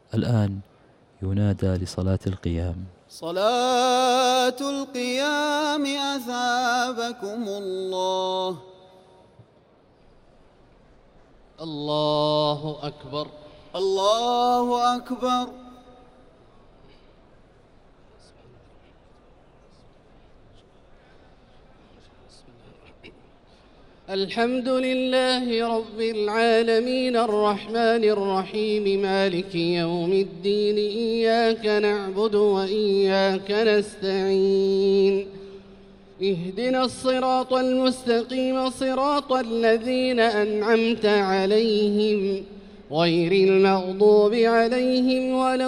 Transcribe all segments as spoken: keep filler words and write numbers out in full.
الآن ينادى لصلاة القيام. صلاة القيام أثابكم الله. الله أكبر الله أكبر. الحمد لله رب العالمين الرحمن الرحيم مالك يوم الدين إياك نعبد وإياك نستعين اهدنا الصراط المستقيم صراط الذين أنعمت عليهم غير المغضوب عليهم ولا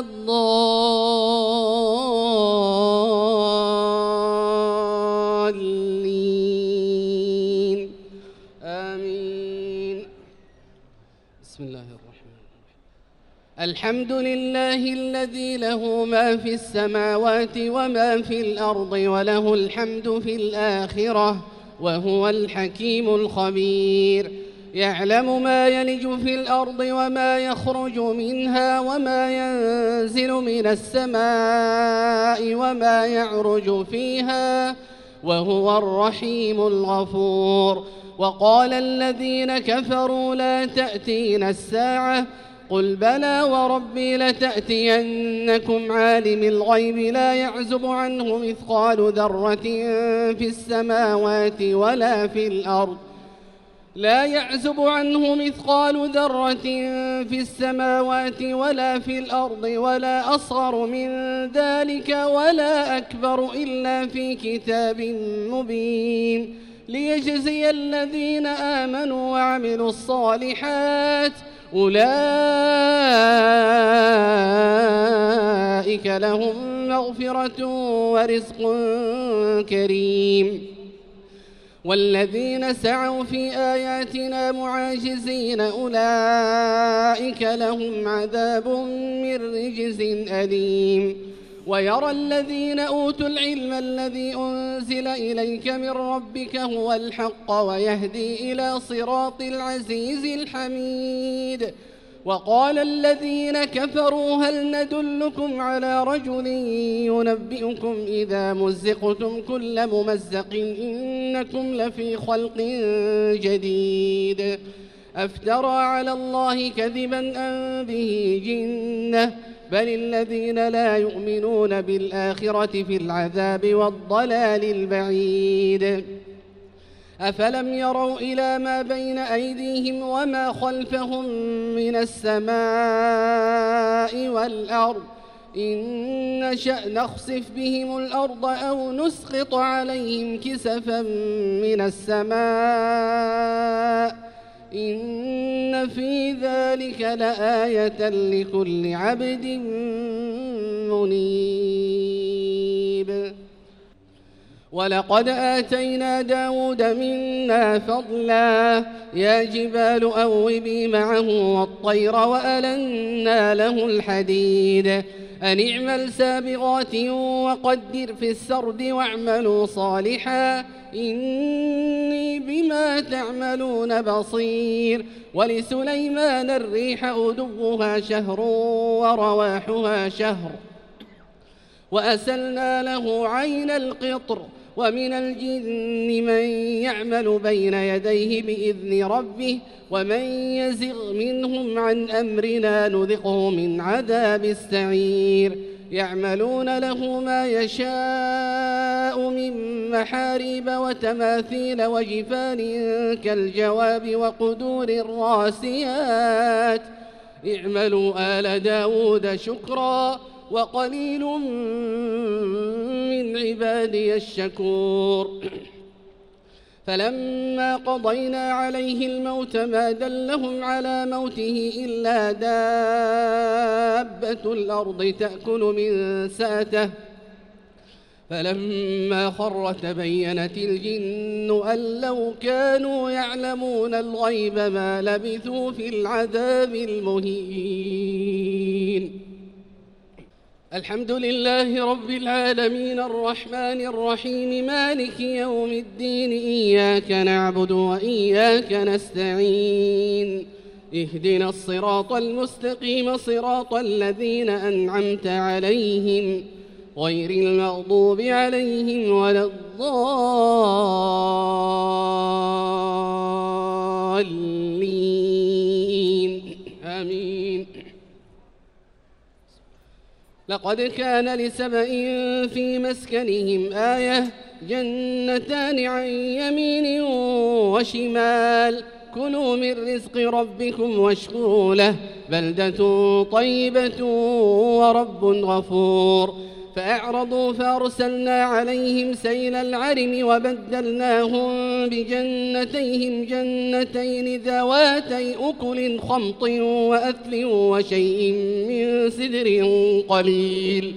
الضالين آمين. بسم الله الرحمن الرحيم. الحمد لله الذي له ما في السماوات وما في الأرض وله الحمد في الآخرة وهو الحكيم الخبير. يعلم ما يلج في الأرض وما يخرج منها وما ينزل من السماء وما يعرج فيها وهو الرحيم الغفور. وقال الذين كفروا لا تأتينا الساعة قل بلى وربي لتأتينكم عالم الغيب لا يعزب عنه مثقال ذرة في السماوات ولا في الأرض لا يعزب عنه مثقال ذرة في السماوات ولا في الأرض ولا أصغر من ذلك ولا أكبر إلا في كتاب مبين ليجزي الذين آمنوا وعملوا الصالحات أولئك لهم مغفرة ورزق كريم. والذين سعوا في آياتنا معاجزين أولئك لهم عذاب من رجز أليم. ويرى الذين أوتوا العلم الذي أنزل إليك من ربك هو الحق ويهدي إلى صراط العزيز الحميد. وقال الذين كفروا هل ندلكم على رجل ينبئكم إذا مزقتم كل ممزق إنكم لفي خلق جديد أفترى على الله كذبا أم به جنة بل الذين لا يؤمنون بالآخرة في العذاب والضلال البعيد. أفلم يروا إلى ما بين أيديهم وما خلفهم من السماء والأرض إن نشأ نخسف بهم الأرض أو نسقط عليهم كسفا من السماء إن في ذلك لآية لكل عبد منيب. ولقد آتينا داود منا فضلا يا جبال أوبي معه والطير وألنا له الحديد أن اعمل سابغات وقدر في السرد واعملوا صالحا إني بما تعملون بصير. ولسليمان الريح غدوها شهر ورواحها شهر وأسلنا له عين القطر ومن الجن من يعمل بين يديه بإذن ربه ومن يزغ منهم عن أمرنا نذقه من عذاب السعير. يعملون له ما يشاء من محاريب وتماثيل وجفان كالجواب وقدور الراسيات اعملوا آل داود شكرا وقليل من عبادي الشكور. فلما قضينا عليه الموت ما دلهم على موته إلا دابة الأرض تأكل من سأته فلما خر تبينت الجن أن لو كانوا يعلمون الغيب ما لبثوا في العذاب المهين. الحمد لله رب العالمين الرحمن الرحيم مالك يوم الدين إياك نعبد وإياك نستعين اهدنا الصراط المستقيم صراط الذين أنعمت عليهم غير المغضوب عليهم ولا الضالين آمين. لقد كان لسبإ في مسكنهم آية جنتان عن يمين وشمال كلوا من رزق ربكم واشكروا له بلدة طيبة ورب غفور. فأعرضوا فأرسلنا عليهم سيل العرم وبدلناهم بجنتيهم جنتين ذواتي أكل خمط وأثل وشيء من سدر قليل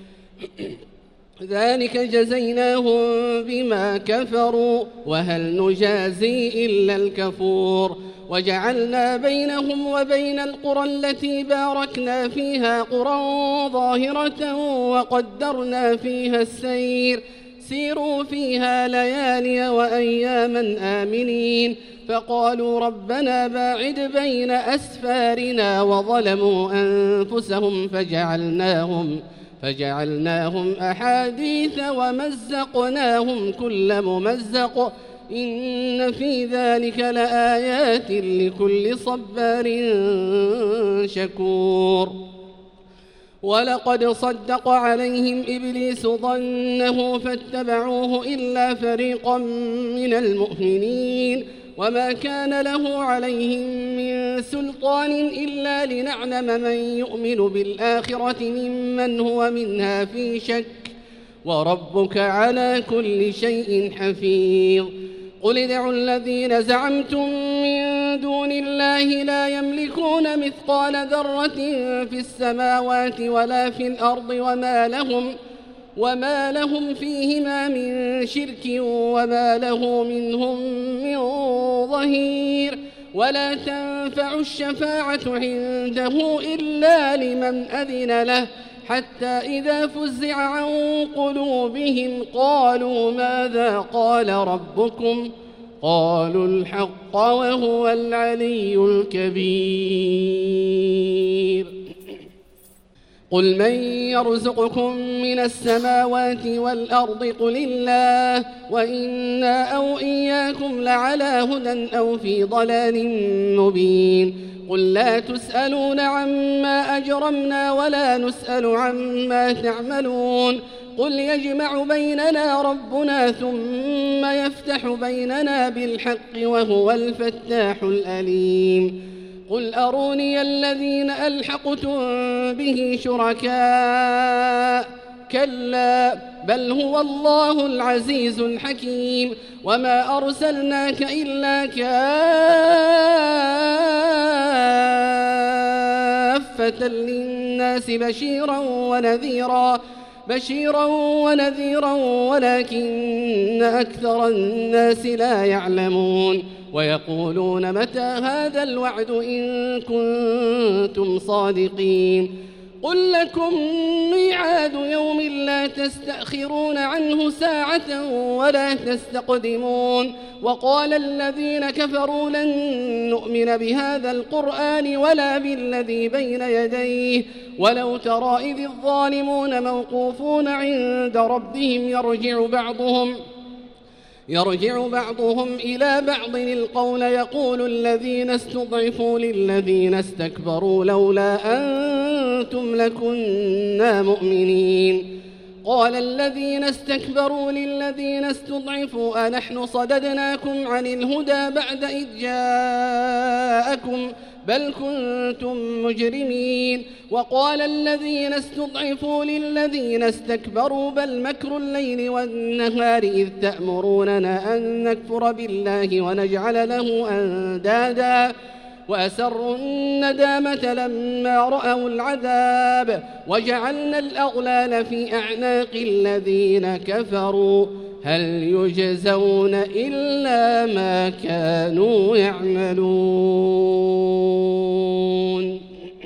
ذلك جزيناهم بما كفروا وهل نجازي إلا الكفور. وجعلنا بينهم وبين القرى التي باركنا فيها قرى ظاهرة وقدرنا فيها السير سيروا فيها ليالي وأياما آمنين. فقالوا ربنا باعد بين أسفارنا وظلموا أنفسهم فجعلناهم فجعلناهم أحاديث ومزقناهم كل ممزق إن في ذلك لآيات لكل صبار شكور. ولقد صدق عليهم إبليس ظنه فاتبعوه إلا فريقا من المؤمنين وما كان له عليهم من سلطان إلا لنعلم من يؤمن بالآخرة ممن هو منها في شك وربك على كل شيء حفيظ. قل ادعوا الذين زعمتم من دون الله لا يملكون مثقال ذرة في السماوات ولا في الأرض وما لهم وما لهم فيهما من شرك وما له منهم من ظهير. ولا تنفع الشفاعة عنده إلا لمن أذن له حتى إذا فزع عن قلوبهم قالوا ماذا قال ربكم قالوا الحق وهو العلي الكبير. قل من يرزقكم من السماوات والأرض قل الله وإنا أو إياكم لعلى هدى أو في ضلال مبين. قل لا تسألون عما أجرمنا ولا نسأل عما تعملون. قل يجمع بيننا ربنا ثم يفتح بيننا بالحق وهو الفتاح الأليم. قل أروني الذين ألحقتم به شركاء كلا بل هو الله العزيز الحكيم. وما أرسلناك إلا كافة للناس بشيرا ونذيرا بشيرا ونذيرا ولكن أكثر الناس لا يعلمون. ويقولون متى هذا الوعد إن كنتم صادقين. قل لكم ميعاد يوم لا تستأخرون عنه ساعة ولا تستقدمون. وقال الذين كفروا لن نؤمن بهذا القرآن ولا بالذي بين يديه ولو ترى إذ الظالمون موقوفون عند ربهم يرجع بعضهم يرجع بعضهم إلى بعض القول يقول الذين استضعفوا للذين استكبروا لولا أنتم لكنا مؤمنين. قال الذين استكبروا للذين استضعفوا أنحن صددناكم عن الهدى بعد إذ جاءكم بل كنتم مجرمين. وقال الذين استضعفوا للذين استكبروا بل مكر الليل والنهار إذ تأمروننا أن نكفر بالله ونجعل له أندادا وأسروا الندامة لما رأوا العذاب وجعلنا الأغلال في أعناق الذين كفروا هل يجزون إلا ما كانوا يعملون.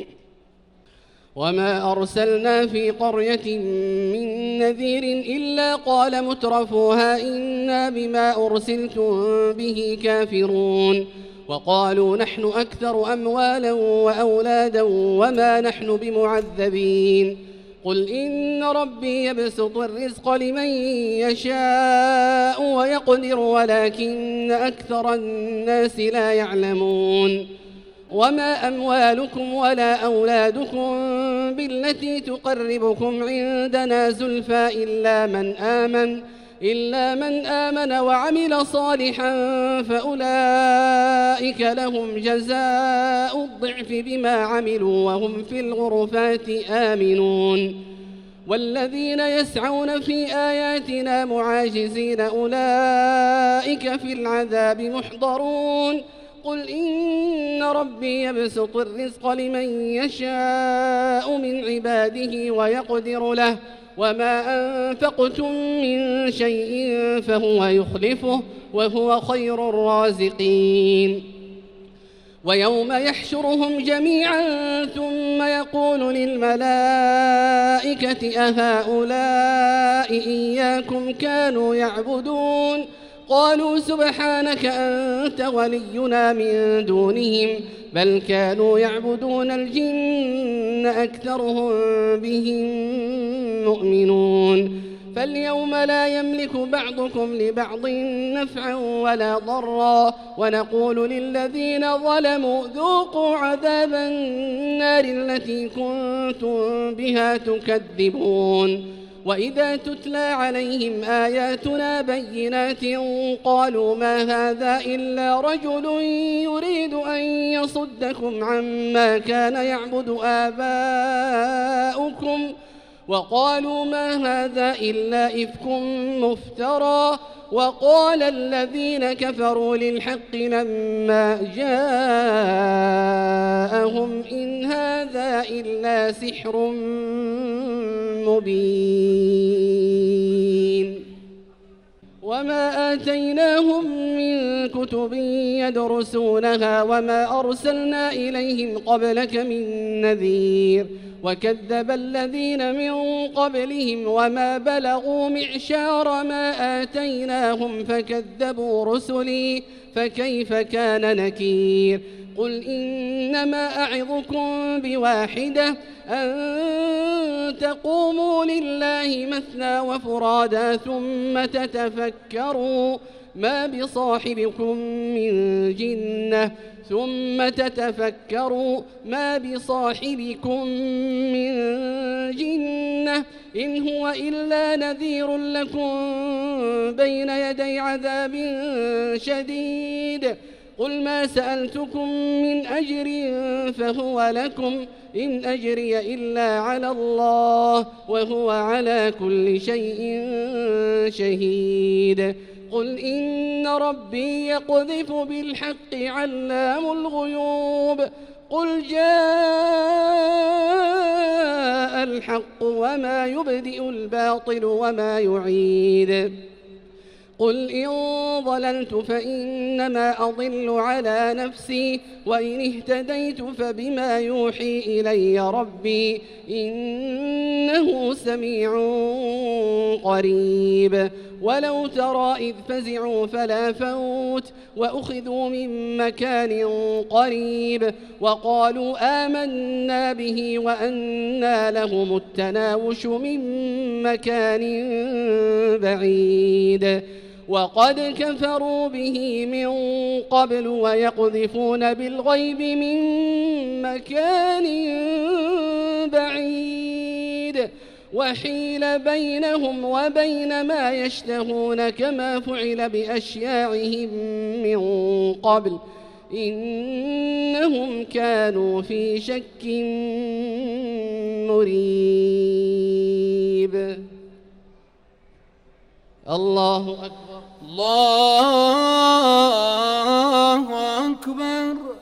وما أرسلنا في قرية من نذير إلا قال مترفوها إنا بما أرسلتم به كافرون. وقالوا نحن أكثر أموالا وأولادا وما نحن بمعذبين قل إن ربي يبسط الرزق لمن يشاء ويقدر ولكن أكثر الناس لا يعلمون وما أموالكم ولا أولادكم بالتي تقربكم عندنا زلفى إلا من آمن إلا من آمن وعمل صالحا فأولئك لهم جزاء الضعف بما عملوا وهم في الغرفات آمنون والذين يسعون في آياتنا معاجزين أولئك في العذاب محضرون قل إن ربي يبسط الرزق لمن يشاء من عباده ويقدر له وما أنفقتم من شيء فهو يخلفه وهو خير الرازقين ويوم يحشرهم جميعا ثم يقول للملائكة أهؤلاء إياكم كانوا يعبدون قالوا سبحانك أنت ولينا من دونهم بل كانوا يعبدون الجن أكثرهم بهم مؤمنون فاليوم لا يملك بعضكم لبعض نفعا ولا ضرا ونقول للذين ظلموا ذوقوا عذاب النار التي كنتم بها تكذبون وإذا تتلى عليهم آياتنا بينات قالوا ما هذا إلا رجل يريد أن يصدكم عما كان يعبد آباؤكم وقالوا ما هذا إلا إفك مفترى وقال الذين كفروا للحق لما جاءهم إن هذا إلا سحر مبين وما آتيناهم من كتب يدرسونها وما أرسلنا إليهم قبلك من نذير وكذب الذين من قبلهم وما بلغوا معشار ما آتيناهم فكذبوا رسلي فكيف كان نكير قل إنما أعظكم بواحدة أن تقوموا لله مثنى وفرادا ثم تتفكروا ما بصاحبكم من جنة ثم تتفكروا ما بصاحبكم من جنة إن هو إلا نذير لكم بين يدي عذاب شديد قل ما سألتكم من أجر فهو لكم إن أجري إلا على الله وهو على كل شيء شهيد قل إن ربي يقذف بالحق علام الغيوب قل جاء الحق وما يبدئ الباطل وما يعيد قل إن ضللت فإنما أضل على نفسي وإن اهتديت فبما يوحي إلي ربي إنه سميع قريب ولو ترى إذ فزعوا فلا فوت وأخذوا من مكان قريب وقالوا آمنا به وأنى لهم التناوش من مكان بعيد وقد كفروا به من قبل ويقذفون بالغيب من مكان بعيد وحيل بينهم وبين ما يشتهون كما فعل بأشياعهم من قبل إنهم كانوا في شك مريب. الله أكبر الله أكبر.